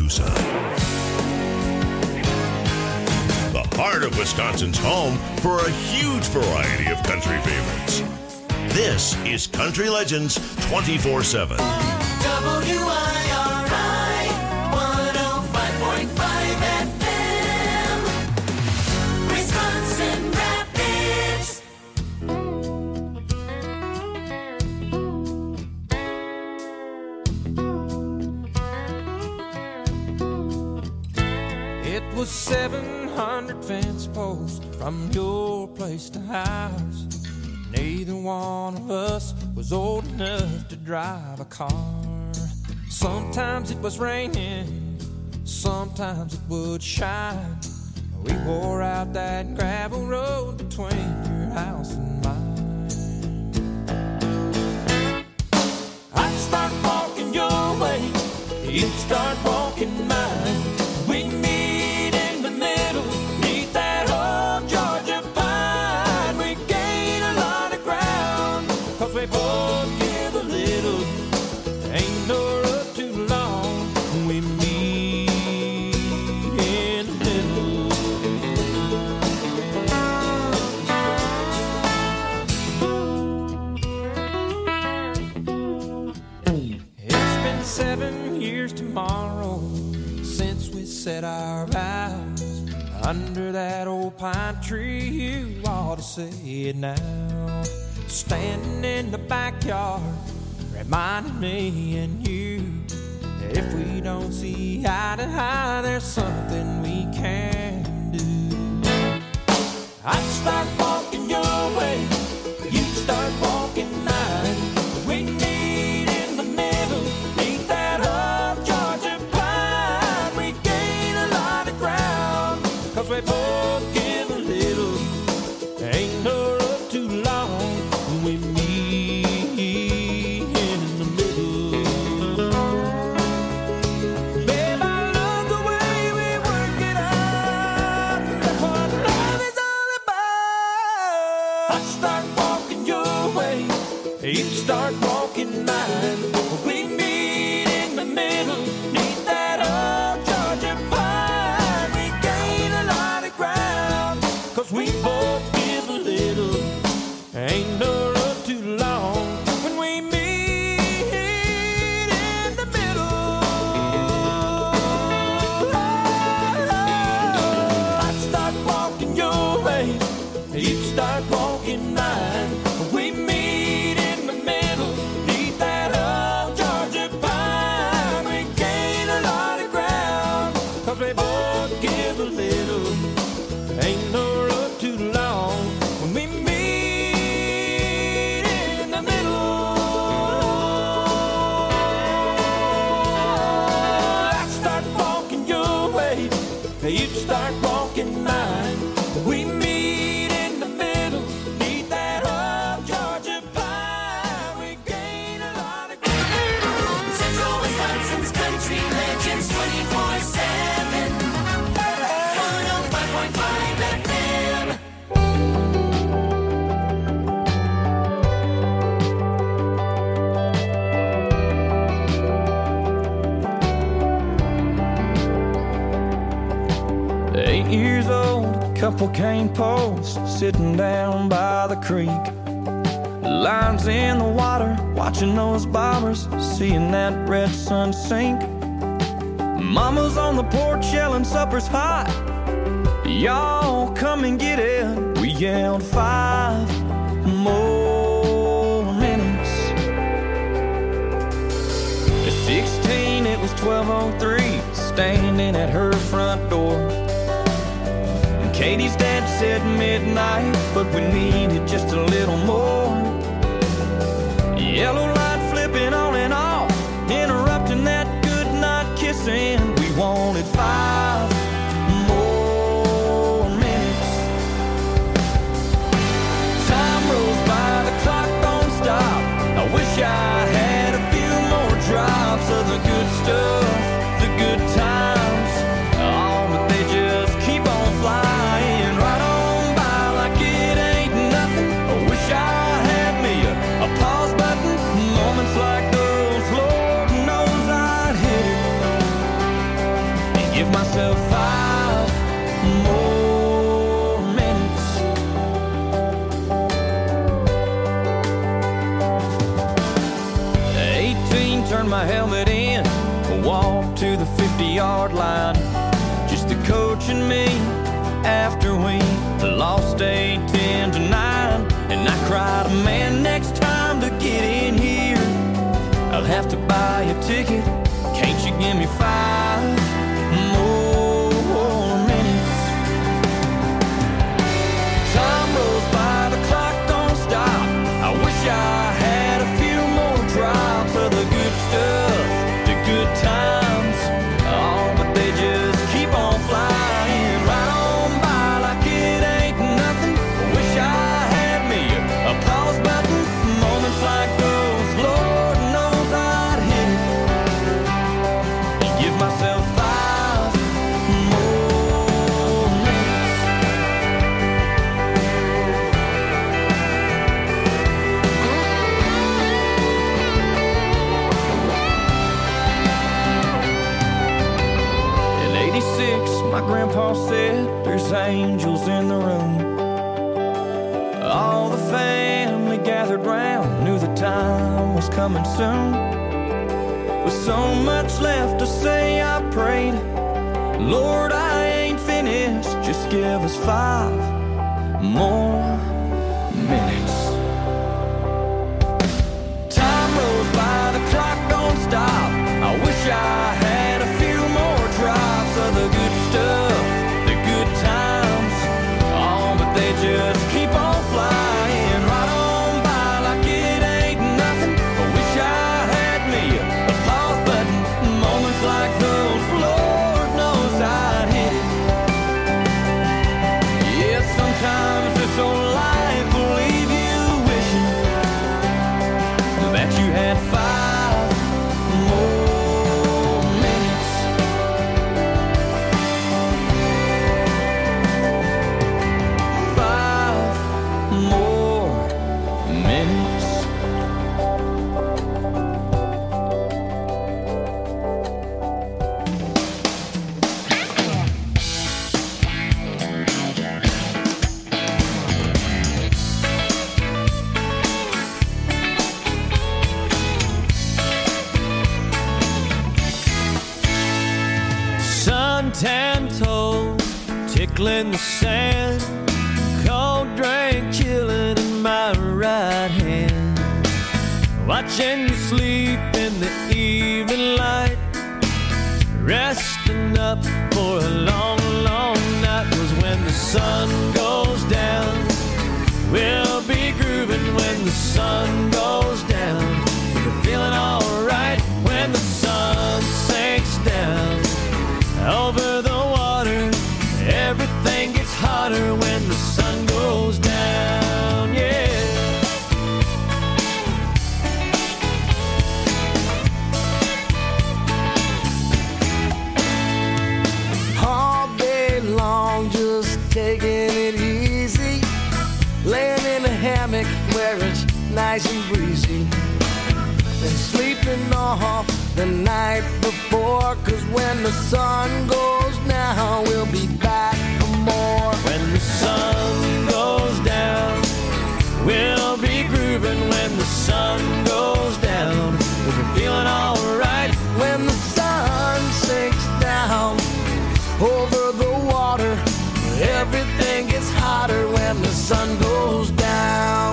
Tucson. The heart of Wisconsin's home for a huge variety of country favorites. This is Country Legends 24/7. WIRI 105.5 FM, Wisconsin Rapids. It was 700 fence posts from your place to ours. Neither one of us was old enough to drive a car. Sometimes it was raining, sometimes it would shine. We wore out that gravel road between your house and mine. I'd start walking your way, you'd start walking mine. We'd meet in the middle, meet that old Georgia pine. We gain a lot of ground, 'cause we both give a little. Ain't no road too long, we meet in the middle. It's been 7 years tomorrow since we said our vows under that old pine tree. You ought to say it now. Standing in the backyard, reminding me and you that if we don't see eye to eye, there's something we can do. I'd start walking your way, you'd start walking mine. We meet in the middle, meet that old Georgia pine. We gain a lot of ground, 'cause we both give a little. Ain't no road too long, we meet in the middle. Babe, I love the way we work it out. That's what love is all about. I'd start walking your way, you'd start walking mine. We meet in the middle, meet that old Georgia pine. We gain a lot of ground, 'cause we both give a little. Ain't no road too long when we meet in the middle. I'd start walking your way, you'd start walking mine. We meet in the middle, meet that old Georgia pine. We gain a lot of ground, 'cause we both give a little. Ain't no road too long when we meet in the middle. I'd start walking your way, you'd start walking mine. We meet in the middle, meet that old Georgia pine. We gain a lot of ground. Central Wisconsin's Country Legends 24/7, 105.5 FM. Eight years old, a couple cane posts sitting down by the creek. Lines in the water, watching those bobbers, seeing that red sun sink. Mama's on the porch yelling supper's hot. Y'all come and get it. We yelled 5 more minutes. At 16, it was 12:03, standing at her front door. Katie's dad said midnight, but we needed just a little more. Yellow light flipping on and off, interrupting that good night kissing. We wanted 5 more minutes. Time rolls by, the clock don't stop. I wish I had a few more drops of the good stuff, the good times. Oh, but they just keep on flying right on by like it ain't nothing. I wish I turned my helmet in, walked to the 50-yard line. Just the coach and me after we lost 8-10 to 9. And I cried, man, next time to get in here, I'll have to buy a ticket. Can't you give me 5 more minutes? Time rolls by, the clock don't stop. I wish I had a few more drops of the good stuff, the good times. Oh, but they just keep on flying right on by like it ain't nothing. Wish I had me a pause button. Moments like those, Lord knows I'd hit it and give myself 5 more minutes. In '86, my grandpa said there's angels in the room. All the family gathered round, knew the time was coming soon. With so much left to say, I prayed, Lord, I ain't finished, just give us 5 more minutes. Time rolls by, the clock don't stop. I wish I had a few more drops of the good stuff, the good times. Oh, but they just keep on flying right on by like it ain't nothing. I wish I had me a pause button. Moments like those, Lord knows I'd hit it. Yeah, sometimes this old life will leave you wishing that you had 5 more minutes. 5 more minutes. Suntan toes tickling the sand, cold drink chilling in my right hand. Watching you sleep in the evening light, resting up for a long, long night. 'Cause when the sun goes down, we'll be grooving when the sun goes down. We're feeling alright when the sun sinks down. Over the water, everything gets hotter when the sun goes down, yeah. All day long, just taking it easy, laying in a hammock where it's nice and breezy, and sleeping off the night before. 'Cause when the sun goes down, we'll be back for more. When the sun goes down, we'll be grooving when the sun goes down. We're feeling alright When the sun sinks down over the water, everything gets hotter when the sun goes down.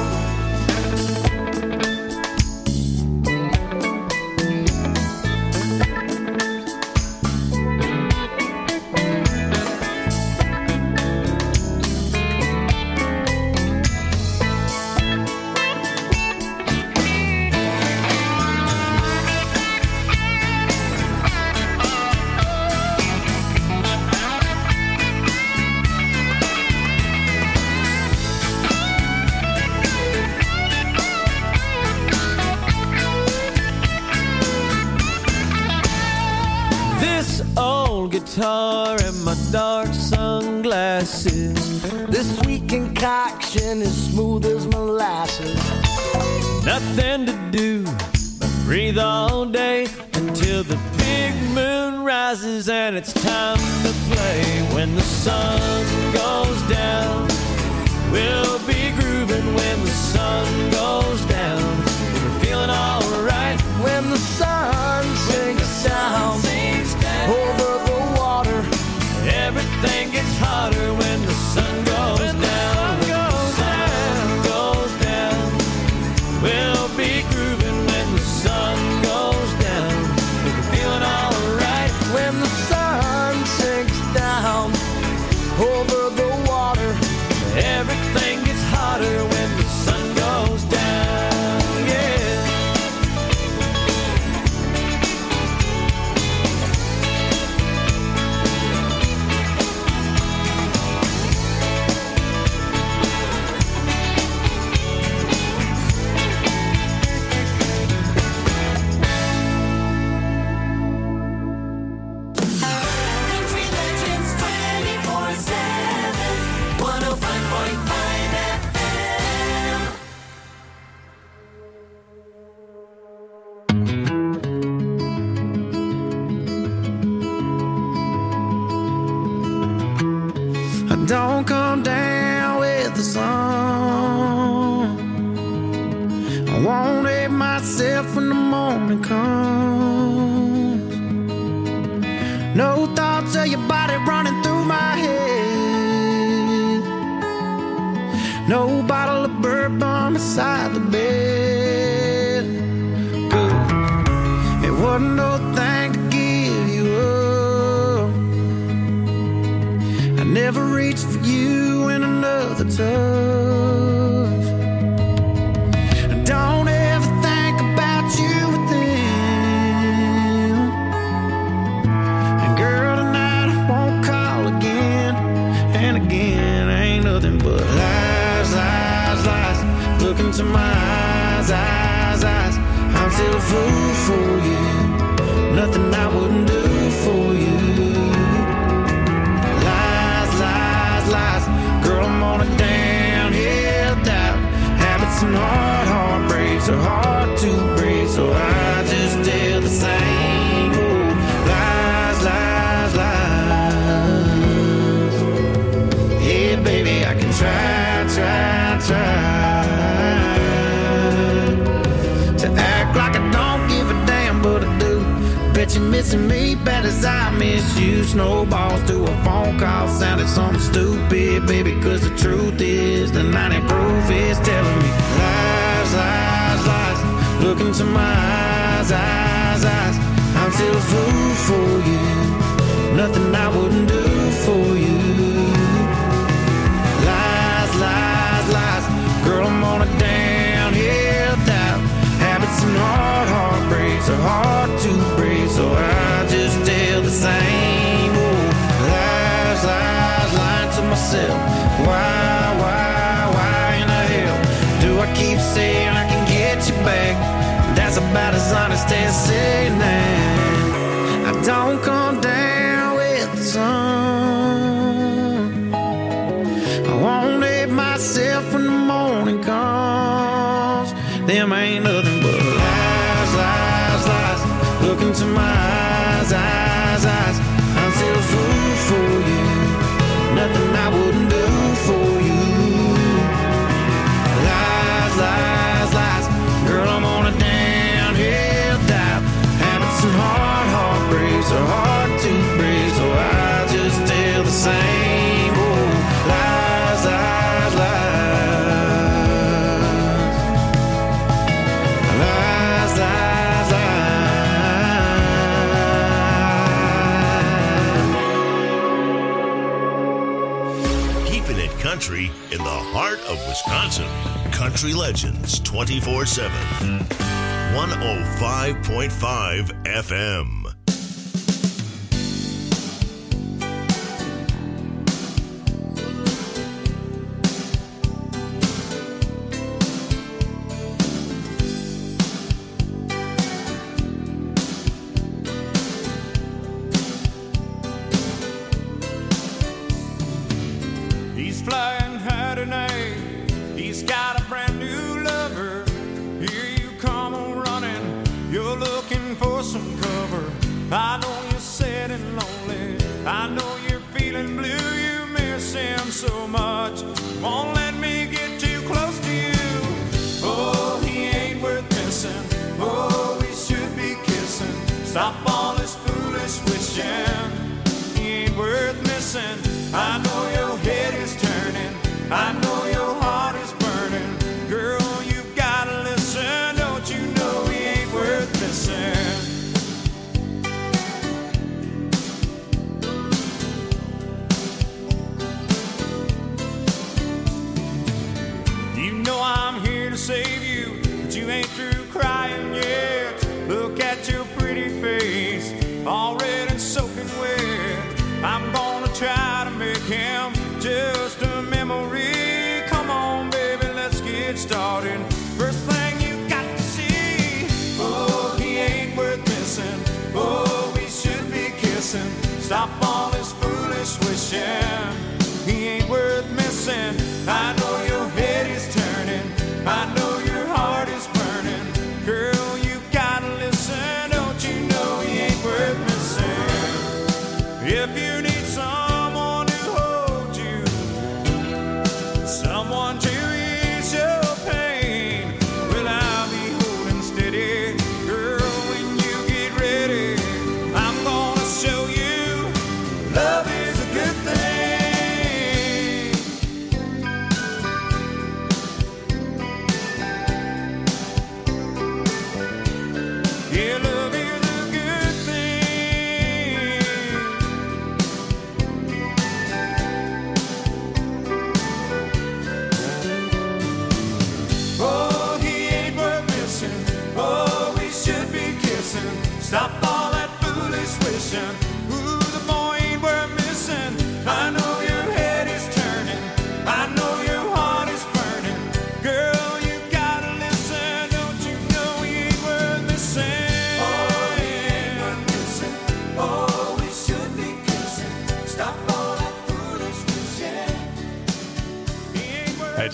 guitar and my dark sunglasses. This sweet concoction is smooth as molasses. Nothing to do but breathe all day until the big moon rises and it's time to play. When the sun goes down, we'll be grooving when the sun goes down. We're feeling alright when the sun don't come down with the sun. I won't hate myself when the morning comes. No thoughts of your body running through my head. No bottle of bourbon beside the bed. It wasn't no thing to give you up. I never reached for you in another touch. Don't ever think about you with them. And girl, tonight I won't call again. And again, ain't nothing but lies, lies, lies. Look into my eyes, eyes, eyes. I'm still a fool for you. Nothing I wouldn't do for you. Lies, lies, lies. Girl, I'm on a downhill dive. Habits and heartbreaks are hard to break, so I just tell the same. Oh, lies, lies, lies. Yeah, baby, I can try, try, try to act like I don't give a damn, but I do. Bet you're missing me bad as I miss you. Snowballs to a phone call sounded something stupid, baby, cause the truth is the 90 proof is telling me lies, lies, lies. Look into my eyes, eyes, eyes. I'm still a fool for you. Nothing I wouldn't do for you. Lies, lies, lies. Girl, I'm on a downhill dive. Habits and heartbreaks are hard to break, so I just tell the same. Oh, lies, lies, lying to myself. Why in the hell do I keep saying I can get you back? That's about as honest as saying that I don't come down with the sun. I won't hate myself when the morning comes. Them ain't nothing but lies, lies, lies. Look into my eyes, eyes, eyes. I'm still a fool for you. Nothing I wouldn't do for you. Lies, lies, lies. Girl, I'm on a downhill dive. Habits and heartbreaks are hard to break, so I just tell the same. Oh, lies, lies, lies. Lies, lies, lies. Keeping it country in the heart of Wisconsin. Country Legends 24/7. 105.5 FM. He's flying high tonight. He's got a brand new lover. Here you come on running. You're looking for some cover. I know you're sad and lonely. I know you're feeling blue. You miss him so much. Won't let me get too close to you. Oh, he ain't worth missing. Oh, we should be kissing. Stop all this foolish wishing. He ain't worth missing. I know your head is turning. I know your heart is burning. Girl, you gotta listen. Don't you know he ain't worth missing? You know I'm here to save you, but you ain't through crying yet. Look at your pretty face, all red and soaking wet. I'm gonna try to make him just a memory. Come on, baby, let's get started. First thing you got to see. Oh, he ain't worth missing. Oh, we should be kissing. Stop all this foolish wishing. He ain't worth missing. I know your head is turning. I know your heart is burning. Girl, you gotta listen. Don't you know he ain't worth missing? If you need someone to hold you,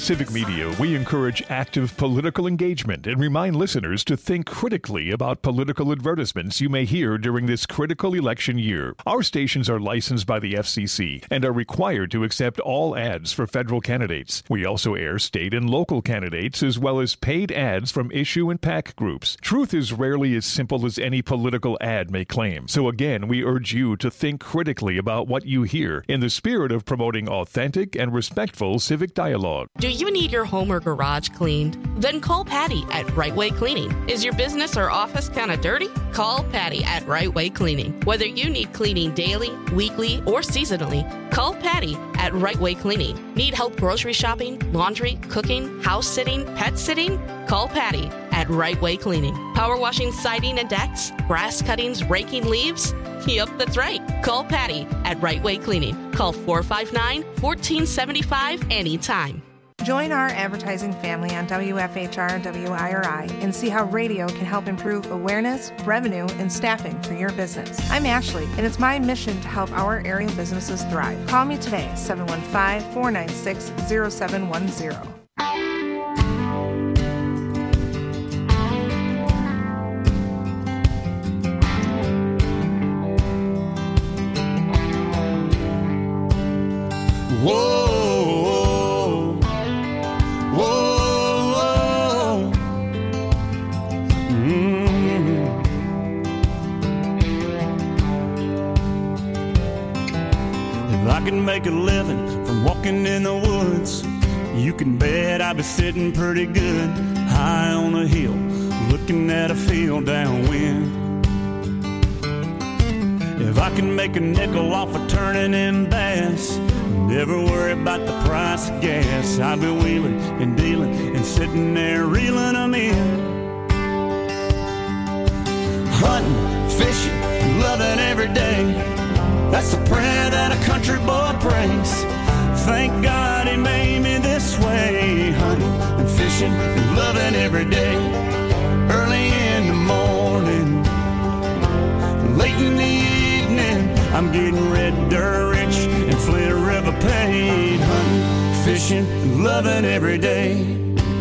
Civic Media, we encourage active political engagement and remind listeners to think critically about political advertisements you may hear during this critical election year. Our stations are licensed by the FCC and are required to accept all ads for federal candidates. We also air state and local candidates as well as paid ads from issue and PAC groups. Truth is rarely as simple as any political ad may claim. So again, we urge you to think critically about what you hear in the spirit of promoting authentic and respectful civic dialogue. Do you need your home or garage cleaned? Then call Patty at Right Way Cleaning. Is your business or office kind of dirty? Call Patty at Right Way Cleaning. Whether you need cleaning daily, weekly, or seasonally, call Patty at Right Way Cleaning. Need help grocery shopping, laundry, cooking, house sitting, pet sitting? Call Patty at Right Way Cleaning. Power washing siding and decks, grass cuttings, raking leaves? Yep, that's right. Call Patty at Right Way Cleaning. Call 459-1475 anytime. Join our advertising family on WFHR WIRI and see how radio can help improve awareness, revenue, and staffing for your business. I'm Ashley, and it's my mission to help our area businesses thrive. Call me today, 715-496-0710. Whoa, whoa, whoa. If I can make a living from walking in the woods, you can bet I'd be sitting pretty good high on a hill, looking at a field downwind. If I can make a nickel off of turning in bass, never worry about the price of gas, I'll be wheeling and dealing and sitting there reeling them in. Hunting, fishing, loving every day, that's the prayer that a country boy prays. Thank God he made me this way. Hunting and fishing and loving every day. Early in the morning, late in the evening, I'm getting red dirt rich and Flint River paid. Hunting, fishing, and loving every day.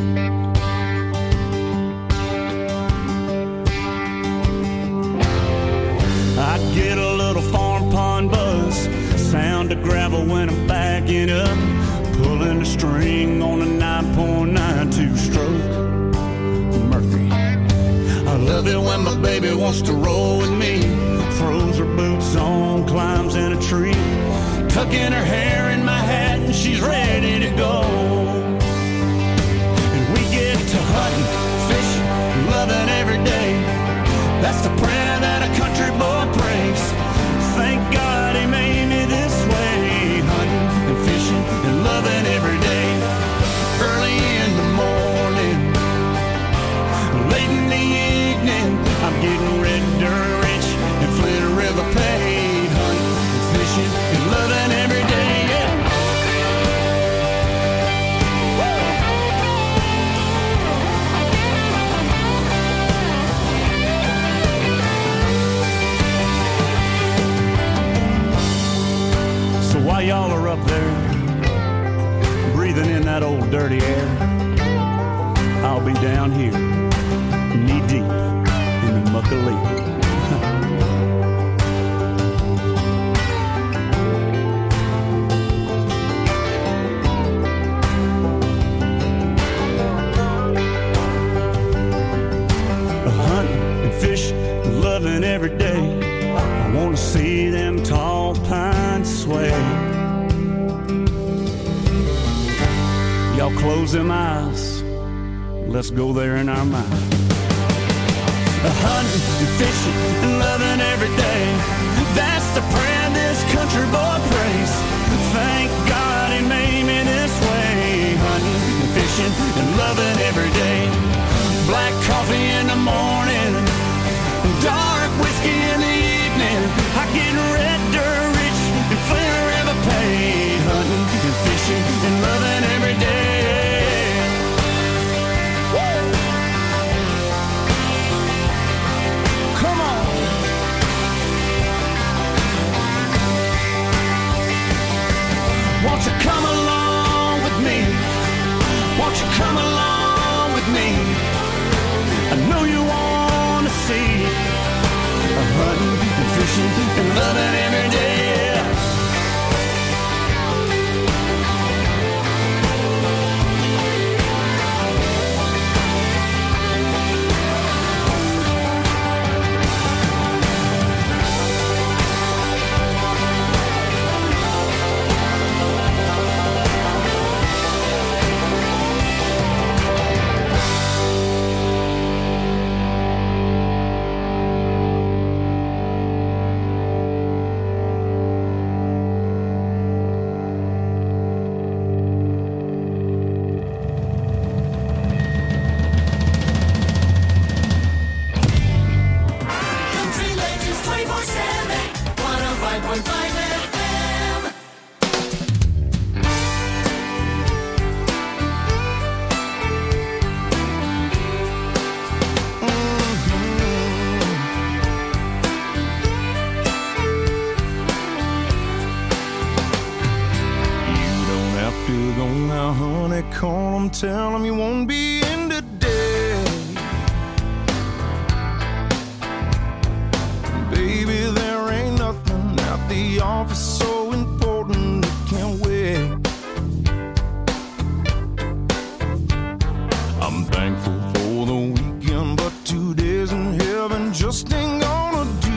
I get a little farm pond buzz, sound of gravel when I'm backing up, pulling the string on a 9.92 stroke Mercury. I love it when my baby wants to roll with me, throws her boots on, climbs in a tree, tucking her hair in my hat and she's ready to go. And we get to hunting, fishing, loving every day, that's the prayer that a country boy prays. Thank God he made me this way. Hunting and fishing and loving every day. Early in the morning, late in the evening, I'm getting red dirt rich and Flint River paid. Hunting and fishing and loving every day. Yeah. While y'all are up there, breathing in that old dirty air, I'll be down here, knee deep in the muck of leaf. Hunting and fishing, loving every day. I want to see them tall pines sway. Y'all close them eyes, let's go there in our mind. Hunting and fishing and loving every day, that's the prayer this country boy prays. Thank God he made me this way. Hunting and fishing and loving every day. Black coffee in the morning, dark whiskey in the evening, I get red dirt rich and Flint River paid. Hunting and fishing and loving every day. Woo! Come on. Won't you come along with me? and tell him you won't be in today. Baby, there ain't nothing at the office so important it can't wait. I'm thankful for the weekend, but 2 days in heaven just ain't gonna do.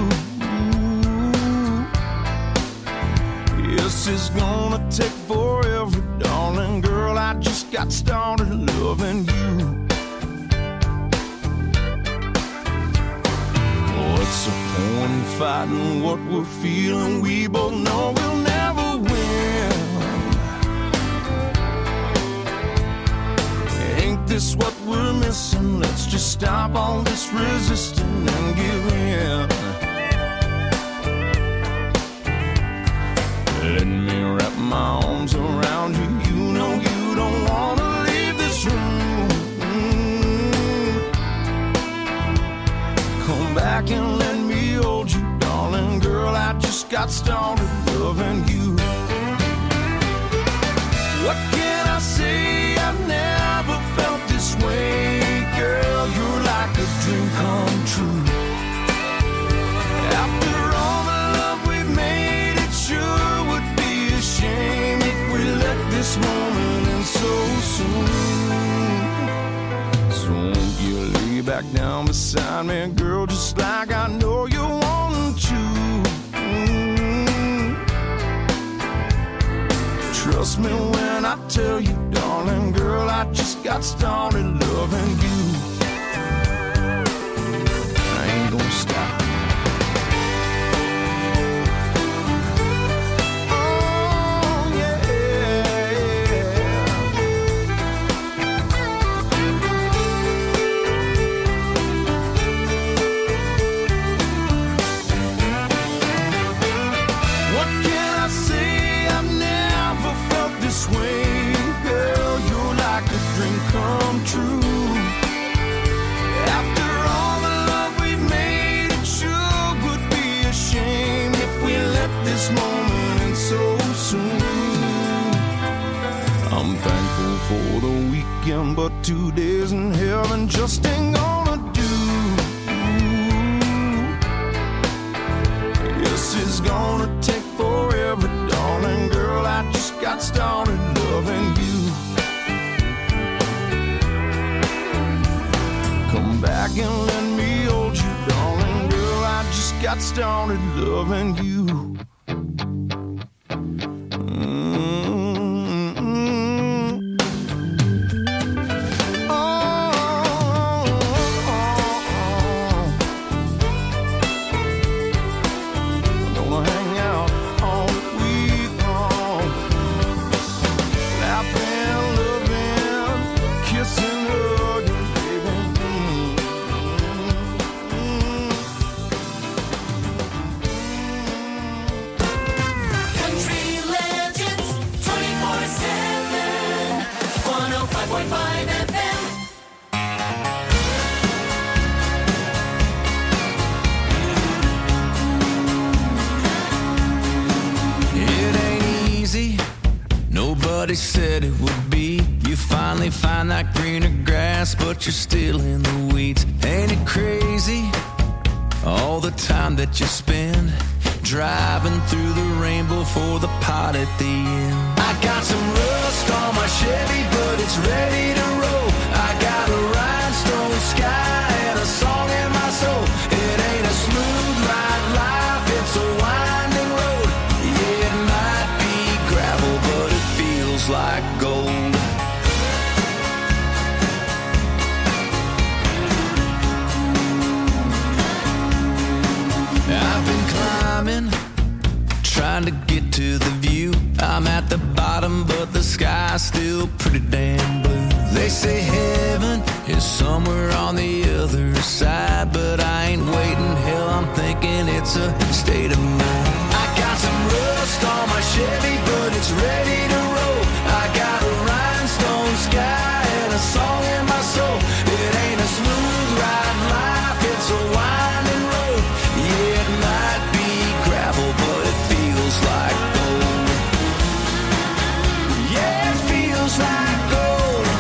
Yes, it's gonna take forever, darling girl. I just got started loving you. What's the point in fighting what we're feeling? We both know we'll never win. Ain't this what we're missing? Let's just stop all this resisting and give in. Let me wrap my arms around you. You know you don't want to leave this room. Come back and let me hold you, darling girl. I just got started loving you. What can I say? I've never felt this way. Girl, you're like a dream come true. After all the love we've made, it sure would be a shame if we let this moment end so soon. So won't you lay back down beside me, girl, just like I know you want to. Trust me when I tell you, darling girl, I just got started loving you. I ain't gonna stop. Oh, yeah. What can I say? I've never felt this way. Girl, you're like a dream come true. After all the love we've made, it sure would be a shame if we let this moment end so soon. I'm thankful for the weekend, but 2 days in heaven just ain't gonna do. Yes, it's gonna take forever, darling girl. I just got started loving you. Come back and let me hold you, darling girl. I just got started loving you. Gonna hang out all week long, laughing, loving, kissing, hugging, baby. Country legends 24/7. 105.5 FM. It ain't easy, nobody said it would be. You finally find that greener grass, but you're still in the weeds. Ain't it crazy, all the time that you spend driving through the rainbow for the pot at the end? I got some rust on my Chevy, but it's ready to roll. I got a rhinestone sky and a song in my soul. It ain't a smooth ride life, it's a winding road. Yeah, it might be gravel, but it feels like gold. I've been climbing, trying to get to the view. I'm at the bottom, but the sky's still pretty damn blue. They say heaven is somewhere on the other side, but I ain't waiting. Hell, I'm thinking it's a state of mind. I got some rust on my Chevy, but it's ready to roll. I got a rhinestone sky and a song in my soul. It ain't a smooth ride life, it's a winding road. Yeah, it might be gravel, but it feels like gold. Yeah, it feels like gold.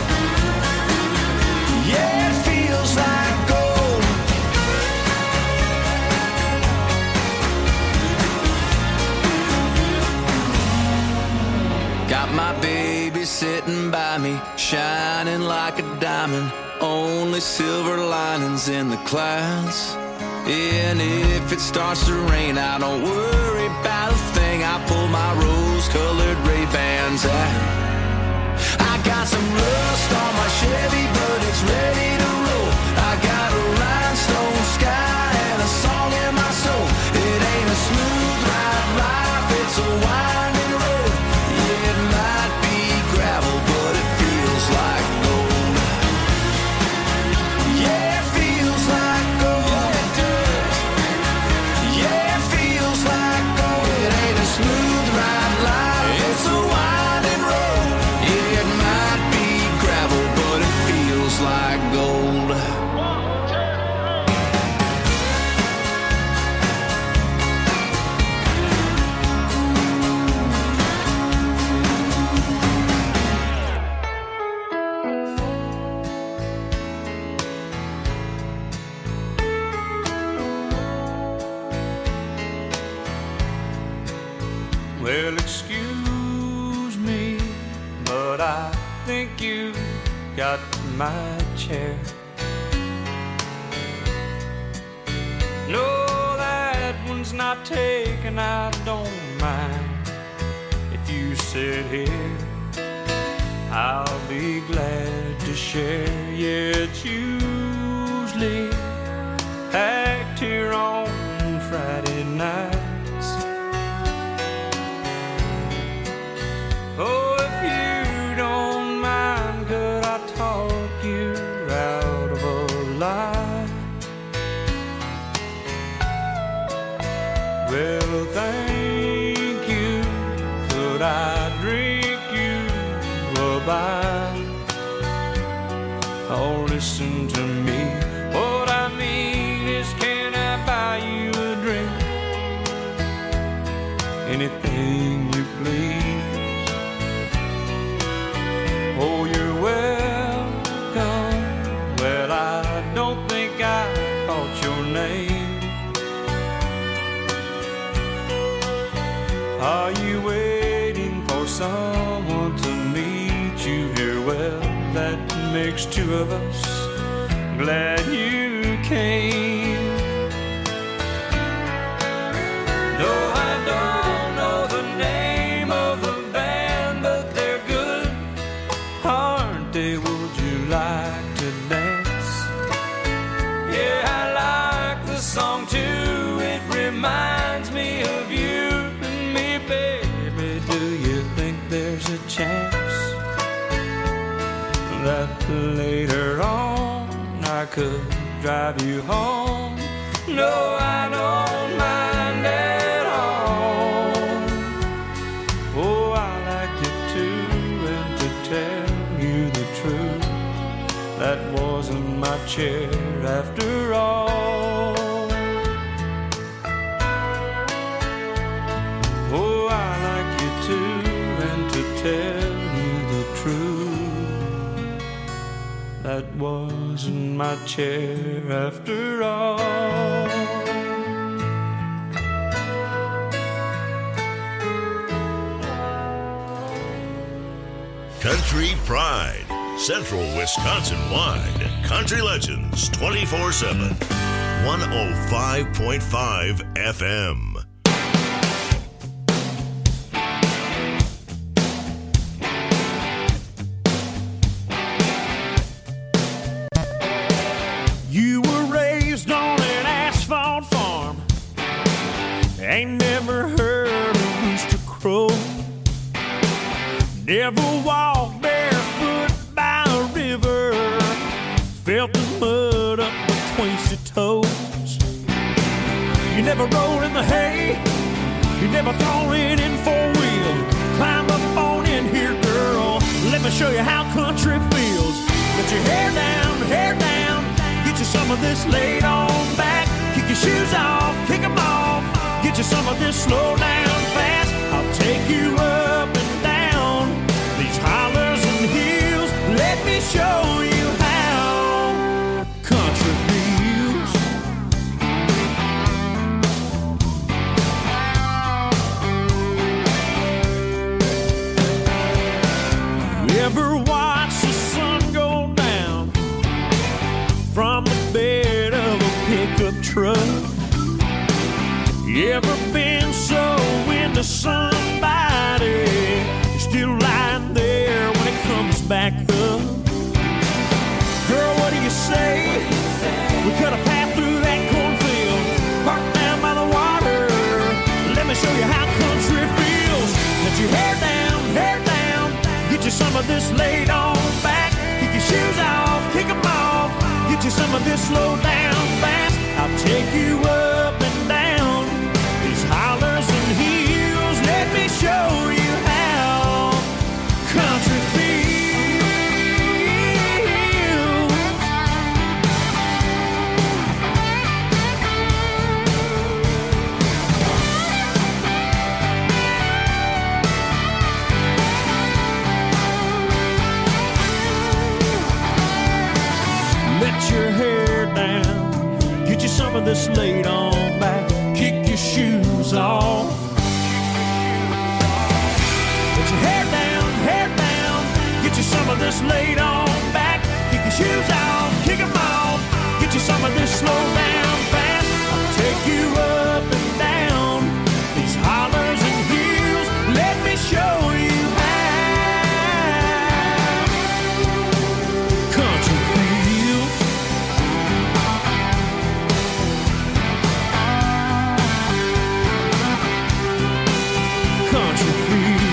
coming, only silver linings in the clouds. And if it starts to rain, I don't worry about a thing. I pull my rose-colored Ray-Bans out. I got some rust on my Chevy, but it's ready to roll. I got a rhinestone sky and a song in my soul. It ain't a smooth ride life, it's a winding road. Yeah, it might be gravel, but it feels like gold. Yeah, it feels like gold. It does. Yeah, it feels like gold. It ain't a smooth ride life, it's a winding road. Yeah, it might be gravel, but it feels like gold. Well, excuse me, but I think you got my chair. No, that one's not taken, I don't mind. If you sit here, I'll be glad to share. Yeah, it's usually packed here on Friday nights. Oh, if you don't mind, could I talk you out of a lie? Well, thank you. Could I drink you a bite? Oh, listen to me. What I mean is, can I buy you a drink? Anything you please. Oh, you're welcome. Well, I don't think I caught your name. Are you waiting for someone to meet you here? Well, that makes two of us. Glad you came. No, I don't know the name of the band, but they're good, aren't they? Would you like to dance? Yeah, I like the song too. It reminds me of you and me, baby. Do you think there's a chance that later on I could drive you home? No, I don't mind at all. Oh, I like you too, and to tell you the truth, that wasn't my chair after all. Oh, I like you too, and to tell you the truth, that wasn't my chair after all. Country Pride, Central Wisconsin-wide. Country Legends 24/7. 105.5 FM. You were raised on an asphalt farm. Ain't never heard a rooster crow. Never walked barefoot by a river. Felt the mud up between your toes. You never rode in the hay. You never thrown it in four-wheel. Climb up on in here, girl. Let me show you how country feels. Put your hair down, get you some of this laid on back. Kick your shoes off, kick them off. Get you some of this slow down fast. I'll take you up and down these hollers and hills. Let me show you how country feels. You ever watch the sun go down pickup truck. You ever been so into somebody, you're still lying there when it comes back up? Girl, what do you say? We cut a path through that cornfield, parked down by the water. Let me show you how country feels. Let your hair down, get you some of this laid on back. Kick your shoes off, kick them off, get you some of this slow down fast. I'll take you up and down these hollers and hills. Let me show you how country feels. Let your hair down, get you some of this laid on back. Kick your shoes off. Let your hair down, get you some of this laid on back. Kick your shoes off, kick them off, get you some of this slow down fast. I'll take you up and down these hollers and hills. Let me show you how country feels. Country feels.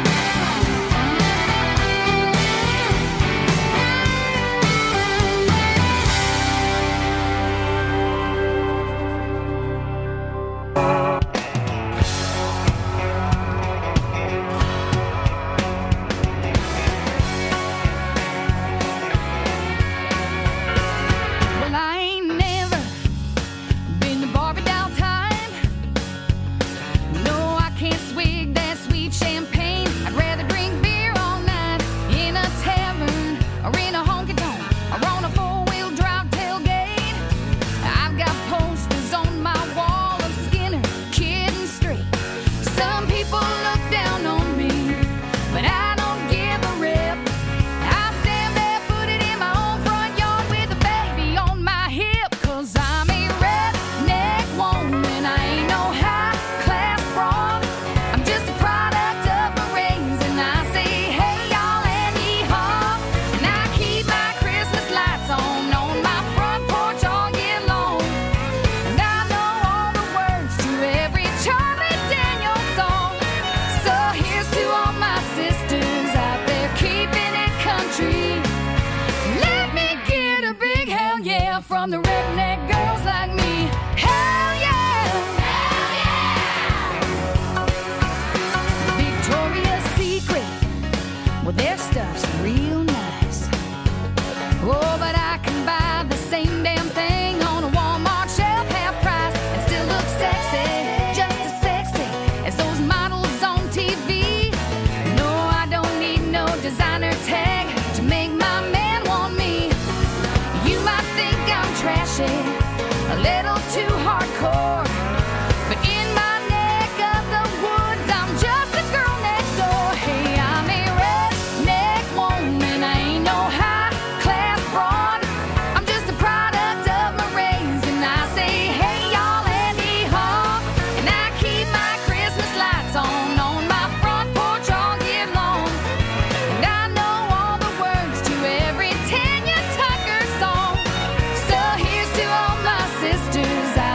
Well, I ain't never been to Barbie doll time. No, I can't swig that sweet champagne. I'd rather drink beer all night in a tavern or in a honky-tonk or on a four-wheel drive tailgate. I've got posters on my wall of Skinner, Kid and Straight. Some people look down on me, but I don't give a rip. I stand barefooted in my own front yard with a baby on my hip. 'Cause I'm a redneck woman, I ain't no high-class broad. I'm just a product of my raising. I say, hey, y'all, and yee-haw. And I keep my Christmas lights on my front porch all year long. And I know all the words to every Charlie Daniels song. So here's to all my sisters out there keeping it country. Let me get a big hell yeah from the redneck girls like me. Hell yeah! Hell yeah! Victoria's Secret, well, their stuff's real nice. Oh, but I can buy the same damn thing on a Walmart shelf, half price, and still look sexy, just as sexy as those models on TV. No, I don't need no designer tag to make my man want me. You might think I'm trashy, a little too hardcore, but in my neck of the woods, I'm just the girl next door. Hey, I'm a redneck woman, I ain't no high-class broad. I'm just a product of my raising. I say, hey, y'all, and yee-haw. And I keep my Christmas lights on my front porch all year long. And I know all the words to every Tanya Tucker song. So here's to all my sisters out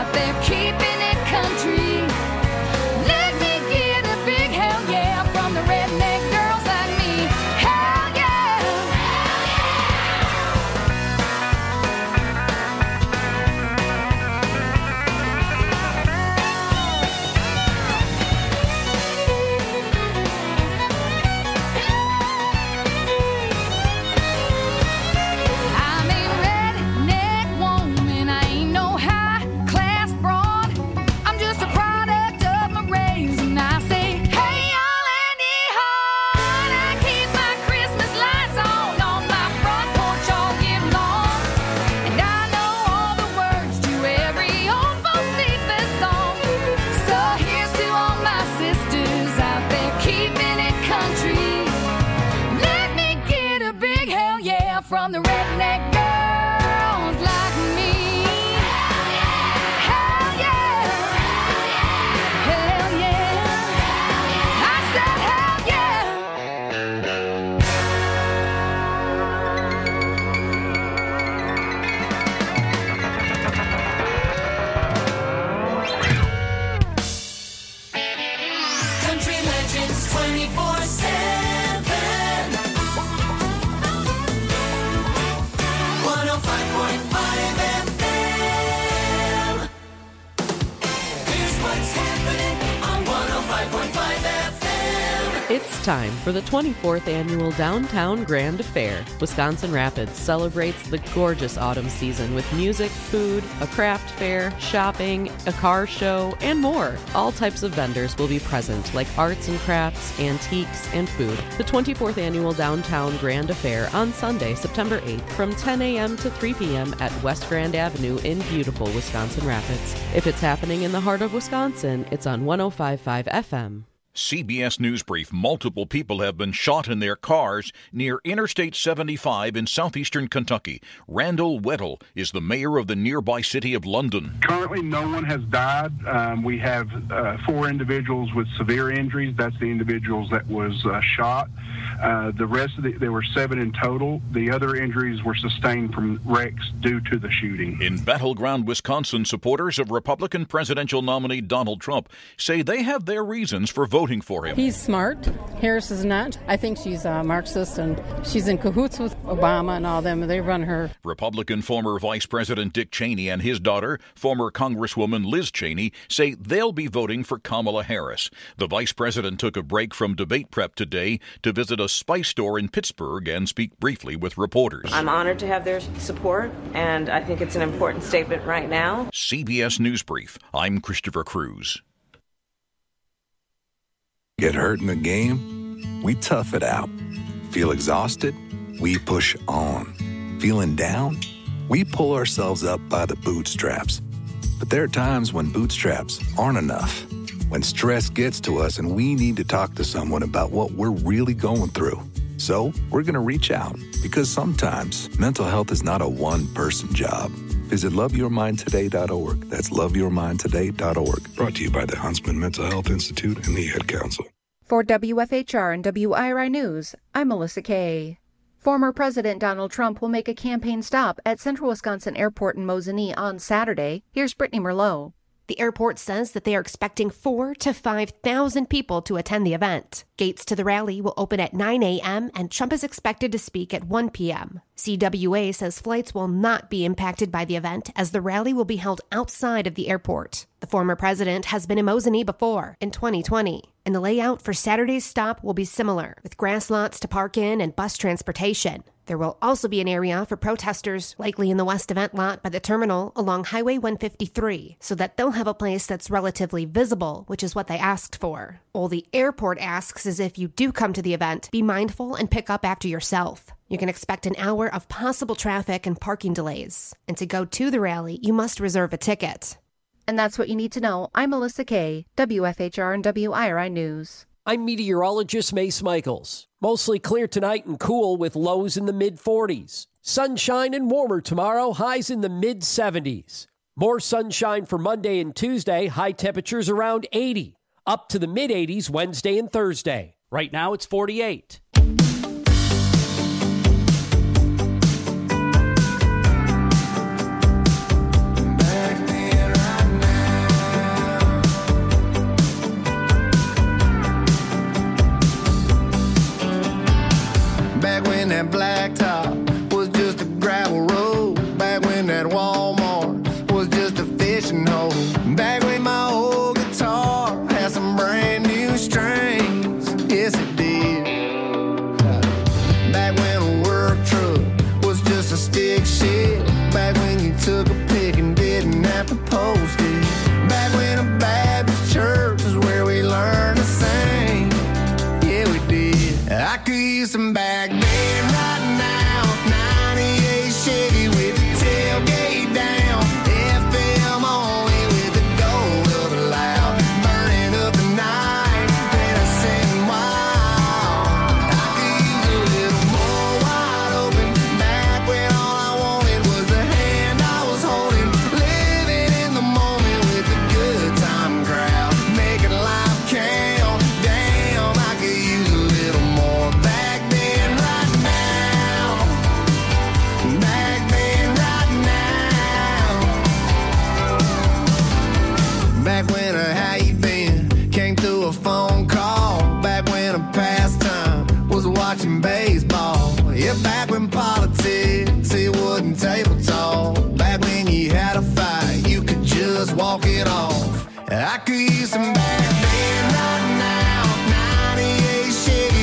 It's time for the 24th Annual Downtown Grand Affair. Wisconsin Rapids celebrates the gorgeous autumn season with music, food, a craft fair, shopping, a car show, and more. All types of vendors will be present, like arts and crafts, antiques, and food. The 24th Annual Downtown Grand Affair on Sunday, September 8th from 10 a.m. to 3 p.m. at West Grand Avenue in beautiful Wisconsin Rapids. If it's happening in the heart of Wisconsin, it's on 105.5 FM. CBS News Brief. Multiple people have been shot in their cars near Interstate 75 in southeastern Kentucky. Randall Weddle is the mayor of the nearby city of London. Currently, no one has died. We have 4 individuals with severe injuries. That's the individuals that was shot. The rest of there were 7 in total. The other injuries were sustained from wrecks due to the shooting. In battleground Wisconsin, supporters of Republican presidential nominee Donald Trump say they have their reasons for voting for him. He's smart. Harris is not. I think she's a Marxist, and she's in cahoots with Obama and all them. They run her. Republican former Vice President Dick Cheney and his daughter, former Congresswoman Liz Cheney, say they'll be voting for Kamala Harris. The vice president took a break from debate prep today to visit a spice store in Pittsburgh and speak briefly with reporters. I'm honored to have their support, and I think it's an important statement right now. CBS News Brief. I'm Christopher Cruz. Get hurt in a game? We tough it out. Feel exhausted? We push on. Feeling down? We pull ourselves up by the bootstraps. But there are times when bootstraps aren't enough. When stress gets to us and we need to talk to someone about what we're really going through. So we're going to reach out, because sometimes mental health is not a one-person job. Visit loveyourmindtoday.org. That's loveyourmindtoday.org. Brought to you by the Huntsman Mental Health Institute and the Ad Council. For WFHR and WIRI News, I'm Melissa Kay. Former President Donald Trump will make a campaign stop at Central Wisconsin Airport in Mosinee on Saturday. Here's Brittany Merlot. The airport says that they are expecting 4,000 to 5,000 people to attend the event. Gates to the rally will open at 9 a.m., and Trump is expected to speak at 1 p.m. CWA says flights will not be impacted by the event, as the rally will be held outside of the airport. The former president has been in Mosinee before, in 2020, and the layout for Saturday's stop will be similar, with grass lots to park in and bus transportation. There will also be an area for protesters, likely in the west event lot by the terminal along Highway 153, so that they'll have a place that's relatively visible, which is what they asked for. All the airport asks is if you do come to the event, be mindful and pick up after yourself. You can expect an hour of possible traffic and parking delays. And to go to the rally, you must reserve a ticket. And that's what you need to know. I'm Melissa Kay, WFHR and WIRI News. I'm meteorologist Mace Michaels. Mostly clear tonight and cool with lows in the mid-40s. Sunshine and warmer tomorrow, highs in the mid-70s. More sunshine for Monday and Tuesday, high temperatures around 80. Up to the mid-80s Wednesday and Thursday. Right now it's 48. Back when that blacktop was just a gravel road. Back when that Walmart was just a fishing hole. Back when my old guitar had some brand new strings. Yes, it did. Back when a work truck was just a stick shift. Back when you took a pic and didn't have to post it. Back when a Baptist church was where we learned to sing. Yeah, we did. I could use some back then right now. 98 Chevy with the tailgate down. FM only with the gold of the loud. Burning up the night, then I sing wild. I could use a little more wide open. Back when all I wanted was the hand I was holding. Living in the moment with the good time crowd. Making life count. Damn, I could use a little more back then right now. Back then right now. Back when a how you been came through a phone call. Back when a pastime was watching baseball. Yeah, back when politics, it wasn't table talk. Back when you had a fight, you could just walk it off. I could use some back then right now. 98 Chevy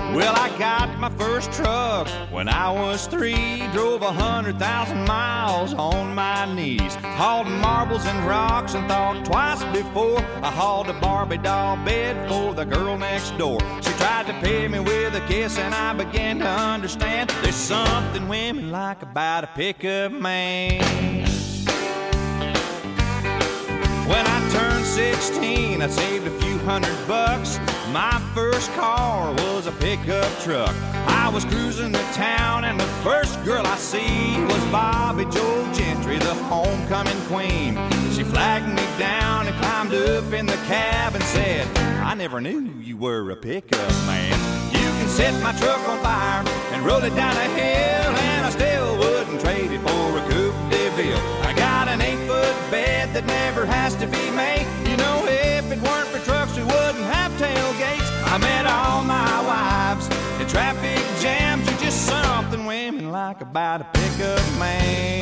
Well, I got my first truck when I was 3. Drove 100,000 miles on my knees. Hauled marbles and rocks and thought twice before I hauled a Barbie doll bed for the girl next door. She tried to pay me with a kiss and I began to understand there's something women like about a pickup man. When I turned 16, I saved a few $100. My first car was a pickup truck. I was cruising the town and the first girl I see was Bobby Joe Gentry, the homecoming queen. She flagged me down and climbed up in the cab and said, I never knew you were a pickup man. You can set my truck on fire and roll it down a hill, and I still wouldn't trade it for a Coupe de Ville. I got an 8-foot bed that never has to be made. You know, if it weren't for trucks, we wouldn't have tailgates. I met all my wives in traffic jams. You're just something women like about a pickup man.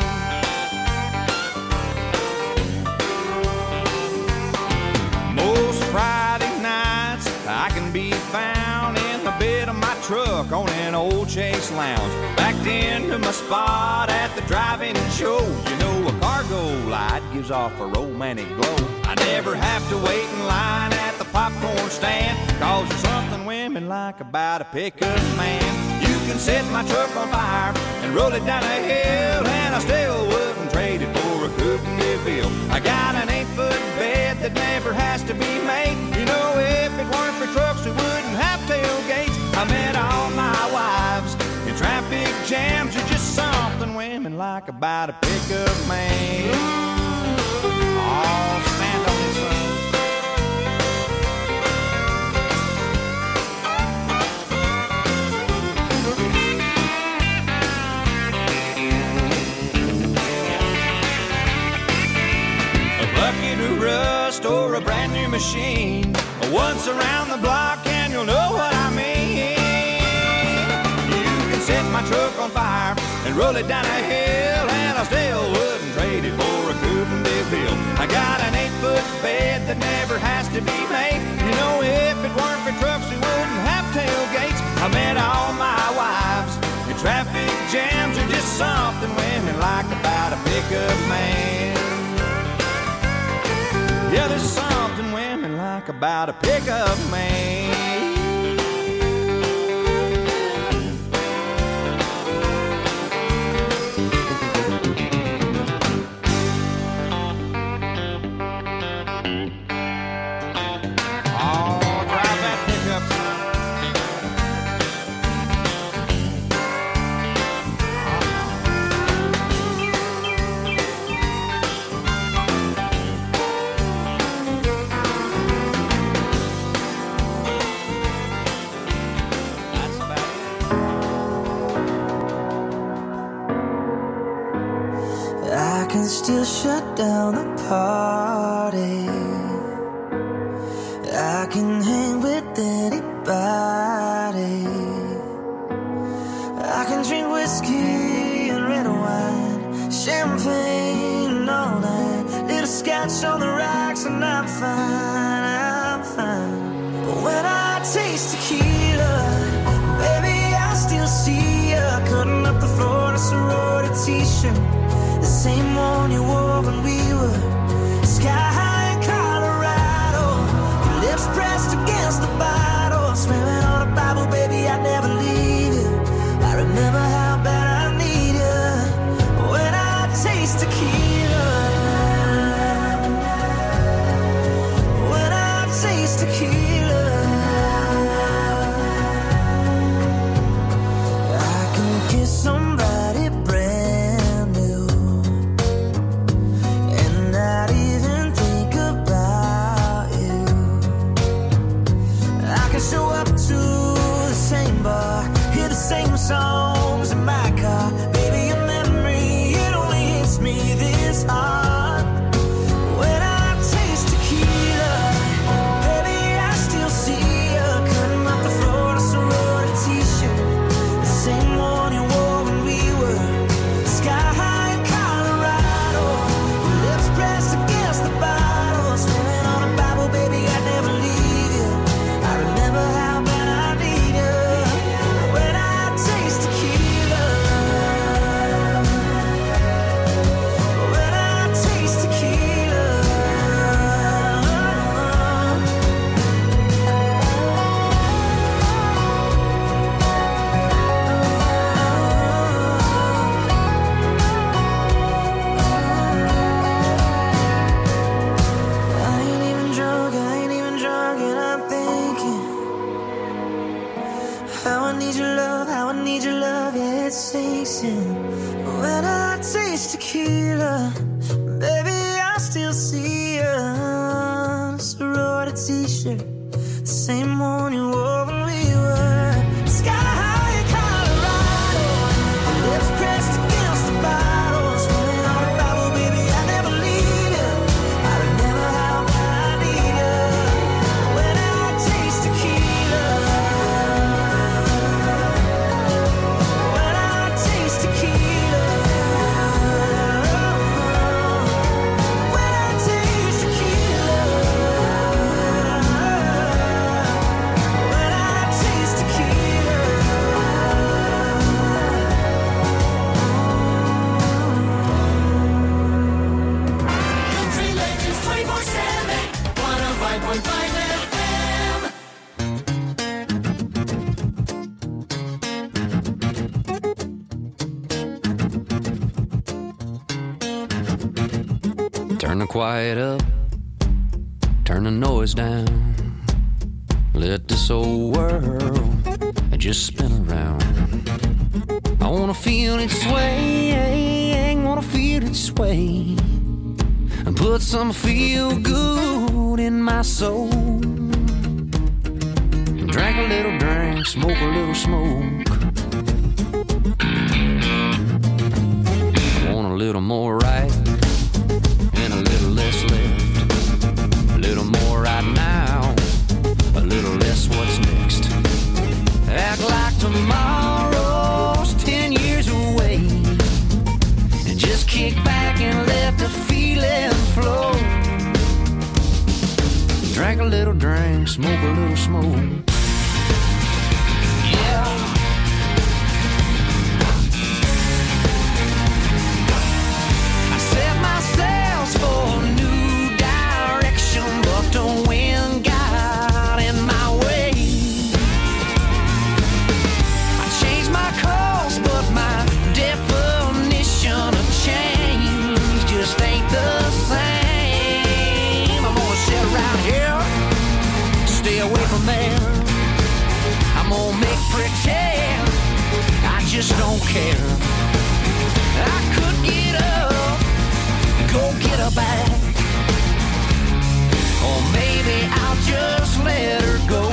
Most Friday nights I can be found in the bed of my truck on an old Chase Lounge, backed into my spot at the drive-in show. You know, a cargo light gives off a romantic glow. I never have to wait in line at the popcorn stand, 'cause there's something women like about a pickup man. You can set my truck on fire and roll it down a hill, and I still wouldn't trade it for a Coupe de Ville. I got an 8-foot bed that never has to be made. You know, if it weren't for trucks, we wouldn't have tailgates. I met all my wives in traffic jams. You're just something women like about a pickup man. Oh, stand on this one. A bucket of rust or a brand new machine, once around the block and you'll know what I mean. You can set my truck on fire and roll it down a hill, and I still wouldn't trade it for a Coupe de Ville. I got an 8-foot bed that never has to be made. You know, if it weren't for trucks, we wouldn't have tailgates. I met all my wives in traffic jams. Are just something women like about a pickup man. Yeah, there's something women like about a pickup man. Still shut down the party. I can hang with anybody. I can drink whiskey and red wine, champagne all night, little scotch on the rocks, and I'm fine, I'm fine. But when I taste tequila, baby, I still see ya cutting up the floor in a sorority t-shirt, the same one you wore when we were sky high in Colorado. Your lips pressed against the bottle, swearing on a Bible, baby, I'd never leave you. I remember how bad I need you when I taste tequila. When I taste tequila, I can kiss somebody brand new and not even think about you. I can show up to the same bar, hear the same songs in my car. Baby, your memory, it only hits me this hard. When I taste tequila, baby, I still see you cutting up the floor in a sorority t-shirt, the same one you wore when we were sky high in Colorado. Lips pressed against the bottle, swimming on a Bible, baby, I'd never leave you. I remember how bad I need you. How I need your love, how I need your love, yeah, it sinks in. When I taste tequila, baby, I still see you. Sorority t-shirt, the same one you wore when we were sky high in Colorado. Lips pressed against the bottle, swimming on a bottle, baby, I never leave you. I remember how bad I need you. When I taste tequila, when I taste tequila, when I taste tequila, when I taste tequila. Country Legends 24/7, 105.5 FM. Turn the quiet up, turn the noise down. Let this old world just spin around. I wanna feel it sway, wanna feel it sway, and put some feel good in my soul. Drink a little drink, smoke a little smoke. Want a little more right and a little less left. A little more right now, a little less what's next. Act like tomorrow's 10 years away, and just kick back and let the feeling flow. Drink a little drink, smoke a little smoke. Yeah. I set my sails for a new direction, but the wind got in my way. I changed my course, but my definition of change just ain't the same. I'm gonna sit around here, stay away from there. I'm gonna make pretend I just don't care. I could get up, go get her back, or maybe I'll just let her go.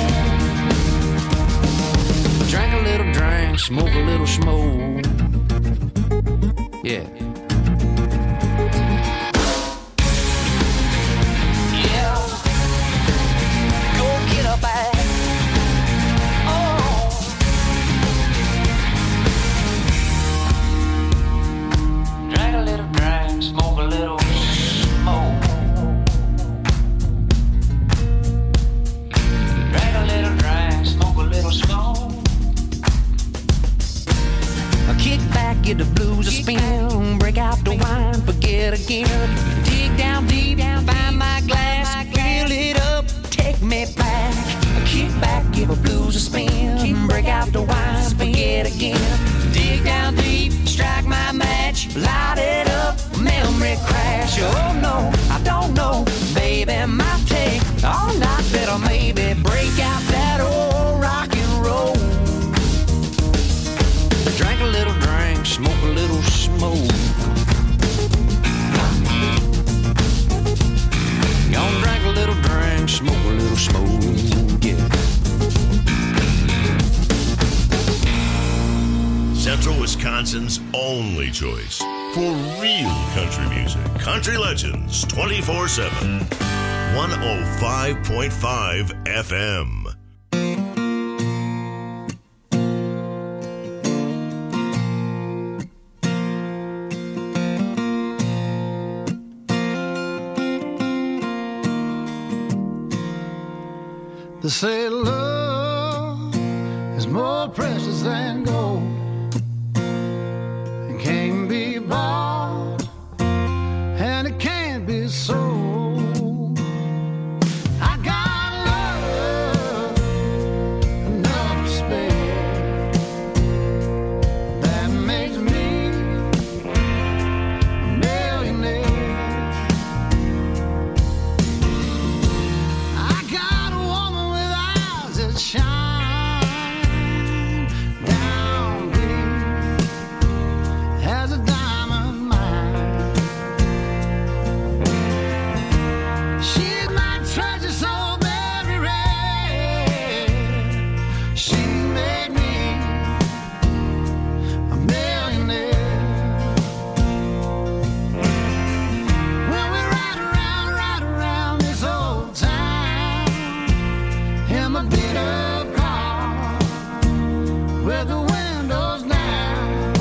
Drink a little drink, smoke a little smoke. Yeah. Yeah. Go get her back. Oh. Drink a little drink, smoke a little smoke. Drink a little drink, smoke a little smoke. I kick back, get the blues a spin, break out the wine, forget again. Dig down deep, find my glass, fill it up, take me back. I kick back, give the blues a spin, break out the wine, forget again. Dig down deep, strike my match, light it up, memory crash. Oh no, I don't know, baby, might take all night, better maybe break out that old rock and roll. Drink a little drink, smoke a little smoke. Gonna drink a little drink, smoke a little smoke, yeah. Central Wisconsin's only choice for real country music. Country Legends 24/7. 105.5 FM. They say love is more precious than gold and can't be bought and it can't be sold. I got love enough to spare that makes me a millionaire. I got a woman with eyes that shine She made me a millionaire. When we ride around this old town in my beat up car with the windows down.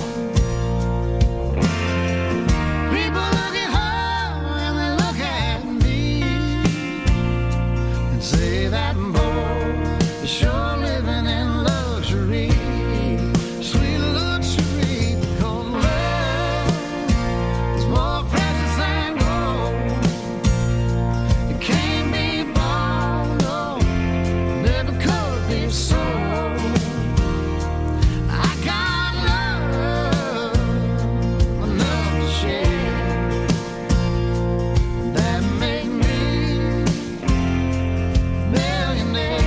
People look at her and they look at me and say that boy is sure living in luxury, sweet luxury, because love is more precious than gold. It can't be bought, no, never could be sold. I got love enough to share that make me a millionaire.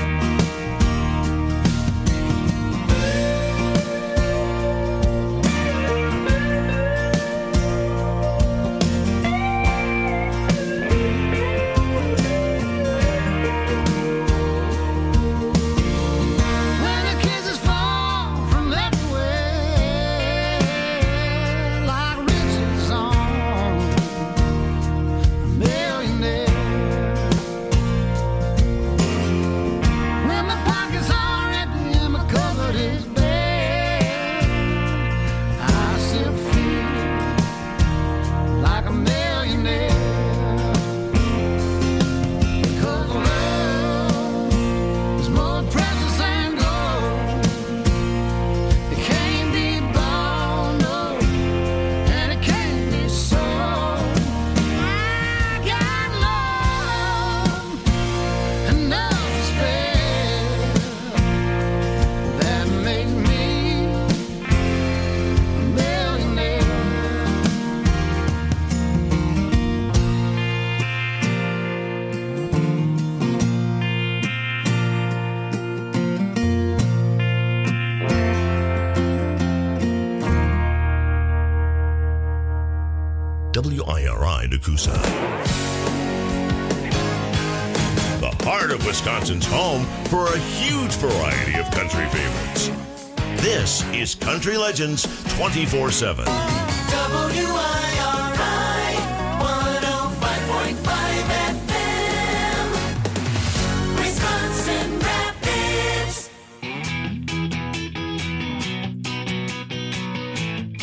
When the kisses fall from everywhere like riches on a millionaire. When my pockets are empty and my cupboard is bare, I still feel like a millionaire. Because love is more precious than gold. It can't be bought, no, and it can't be sold. I got love enough to spare that makes me a millionaire. WIRI Nakusa. The heart of Wisconsin's home for a huge variety of country favorites. This is Country Legends 24/7. WIR